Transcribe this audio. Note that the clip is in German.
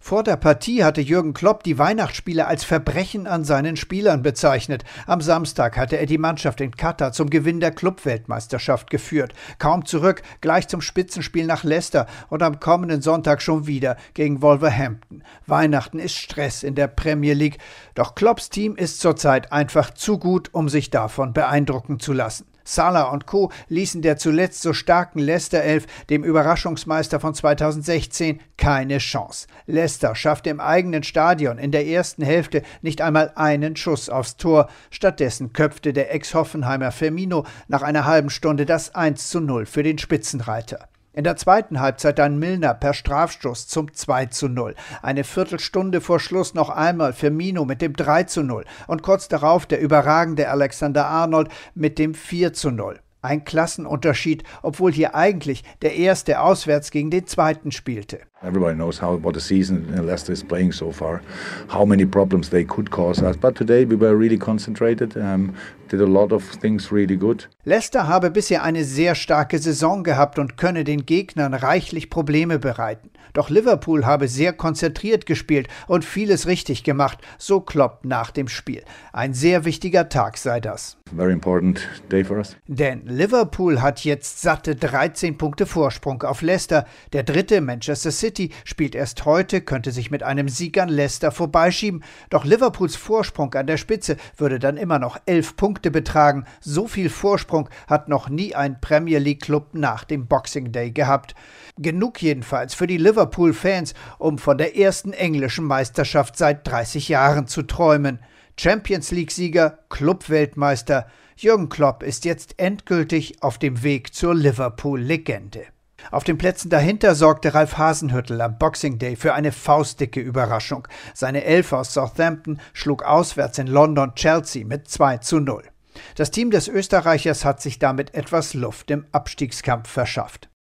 Vor der Partie hatte Jürgen Klopp die Weihnachtsspiele als Verbrechen an seinen Spielern bezeichnet. Am Samstag hatte er die Mannschaft in Katar zum Gewinn der Clubweltmeisterschaft geführt. Kaum zurück, gleich zum Spitzenspiel nach Leicester und am kommenden Sonntag schon wieder gegen Wolverhampton. Weihnachten ist Stress in der Premier League, doch Klopps Team ist zurzeit einfach zu gut, um sich davon beeindrucken zu lassen. Salah und Co. ließen der zuletzt so starken Leicester-Elf, dem Überraschungsmeister von 2016, keine Chance. Leicester schaffte im eigenen Stadion in der ersten Hälfte nicht einmal einen Schuss aufs Tor. Stattdessen köpfte der Ex-Hoffenheimer Firmino nach einer halben Stunde das 1:0 für den Spitzenreiter. In der zweiten Halbzeit dann Milner per Strafstoß zum 2:0. Eine Viertelstunde vor Schluss noch einmal Firmino mit dem 3:0 und kurz darauf der überragende Alexander-Arnold mit dem 4:0. Ein Klassenunterschied, obwohl hier eigentlich der erste auswärts gegen den zweiten spielte. Everybody knows what the season Leicester is playing so far, how many problems they could cause us. But today we were really concentrated, did a lot of things really good. Leicester habe bisher eine sehr starke Saison gehabt und könne den Gegnern reichlich Probleme bereiten. Doch Liverpool habe sehr konzentriert gespielt und vieles richtig gemacht, so Klopp nach dem Spiel. Ein sehr wichtiger Tag sei das. Very important day for us. Denn Liverpool hat jetzt satte 13 Punkte Vorsprung auf Leicester. Der dritte, Manchester City, spielt erst heute, könnte sich mit einem Sieg an Leicester vorbeischieben. Doch Liverpools Vorsprung an der Spitze würde dann immer noch 11 Punkte betragen. So viel Vorsprung hat noch nie ein Premier League Club nach dem Boxing Day gehabt. Genug jedenfalls für die Liverpool-Fans, um von der ersten englischen Meisterschaft seit 30 Jahren zu träumen. Champions League-Sieger, Club-Weltmeister, Jürgen Klopp ist jetzt endgültig auf dem Weg zur Liverpool-Legende. Auf den Plätzen dahinter sorgte Ralf Hasenhüttl am Boxing Day für eine faustdicke Überraschung. Seine Elf aus Southampton schlug auswärts in London Chelsea mit 2:0. Das Team des Österreichers hat sich damit etwas Luft im Abstiegskampf verschafft.